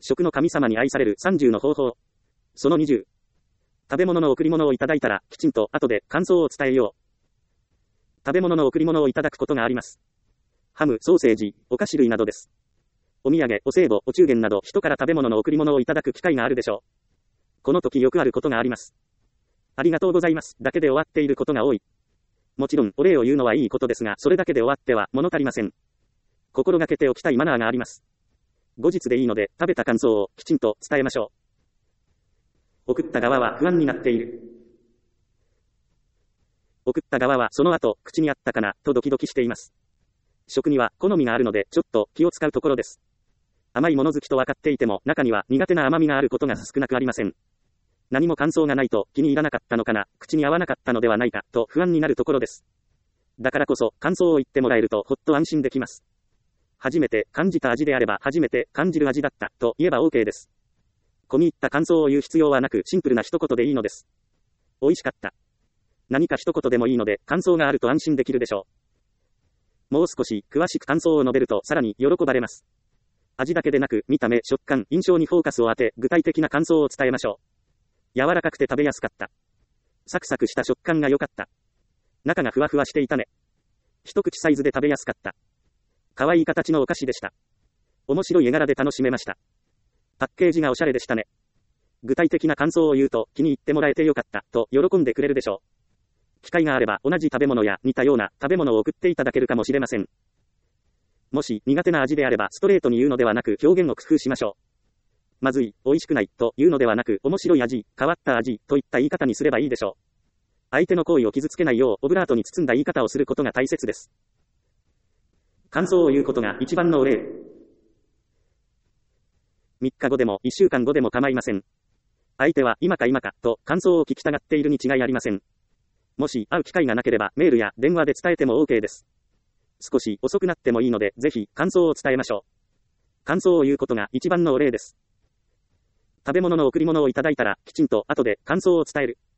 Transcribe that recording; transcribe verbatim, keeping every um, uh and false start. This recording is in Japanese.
食の神様に愛されるさんじゅうの方法。そのにじゅう。食べ物の贈り物をいただいたら、きちんと後で感想を伝えよう。食べ物の贈り物をいただくことがあります。ハム、ソーセージ、お菓子類などです。お土産、お歳暮、お中元など人から食べ物の贈り物をいただく機会があるでしょう。この時よくあることがあります。ありがとうございます。だけで終わっていることが多い。もちろん、お礼を言うのはいいことですが、それだけで終わっては物足りません。心がけておきたいマナーがあります。後日でいいので、食べた感想をきちんと伝えましょう。送った側は不安になっている。送った側はその後、口にあったかな、とドキドキしています。食には好みがあるので、ちょっと気を使うところです。甘いもの好きと分かっていても、中には苦手な甘みがあることが少なくありません。何も感想がないと気に入らなかったのかな、口に合わなかったのではないか、と不安になるところです。だからこそ、感想を言ってもらえるとほっと安心できます。初めて感じた味であれば初めて感じる味だった、と言えば OK です。込み入った感想を言う必要はなく、シンプルな一言でいいのです。美味しかった。何か一言でもいいので、感想があると安心できるでしょう。もう少し詳しく感想を述べるとさらに喜ばれます。味だけでなく、見た目、食感、印象にフォーカスを当て、具体的な感想を伝えましょう。柔らかくて食べやすかった。サクサクした食感が良かった。中がふわふわしていたね。一口サイズで食べやすかった。可愛い形のお菓子でした。面白い絵柄で楽しめました。パッケージがおしゃれでしたね。具体的な感想を言うと気に入ってもらえてよかった、と喜んでくれるでしょう。機会があれば同じ食べ物や似たような食べ物を送っていただけるかもしれません。もし苦手な味であればストレートに言うのではなく表現を工夫しましょう。まずい、美味しくない、というのではなく、面白い味、変わった味、といった言い方にすればいいでしょう。相手の行為を傷つけないよう、オブラートに包んだ言い方をすることが大切です。感想を言うことが一番のお礼。みっかごでもいっしゅうかんごでも構いません。相手は今か今か、と感想を聞きたがっているに違いありません。もし会う機会がなければメールや電話で伝えても OK です。少し遅くなってもいいので、ぜひ感想を伝えましょう。感想を言うことが一番のお礼です。食べ物の贈り物をいただいたら、きちんと後で感想を伝える。